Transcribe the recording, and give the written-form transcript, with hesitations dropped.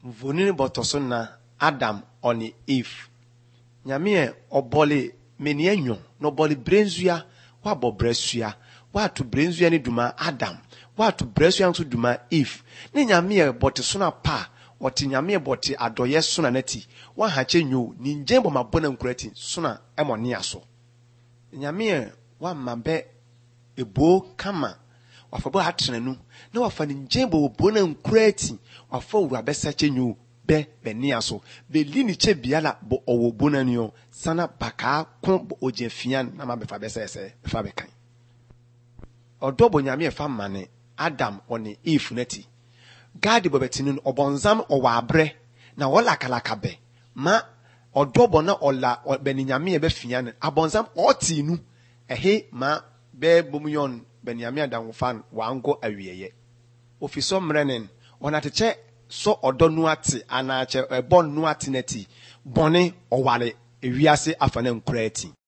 Vonini botosona Adam oni Eve. Nyame obole meni enyo no bole brenzua wa bo bresua wa to brenzua ni duma Adam wa to bresua nso duma Eve. Ne nyame botosona pa oti nyame boti adoye sona nati wa hache nyo ni njembo mabona nkurati sona emoni aso. Nyame wa mabe ebo kama wafabo hatrenanu na wafa ni njembo bona nkurati wafa wura besache nyo be benia so be lini che biala bo owo bona nyo sana baka kon bo ojefian na ma befa besese befa bekan odobo nyame fa mane Adam oni Eve nati gadi bobetinu obonzam owa abre na wala kalaka be ma odobo na ola beninyame be fian abonzam otinu ehe ma be bomuyon benyame adanfan wango awieye ofiso mrenen onateche so odo nuati anache bon nuati neti bone owale ewiase afane nkurati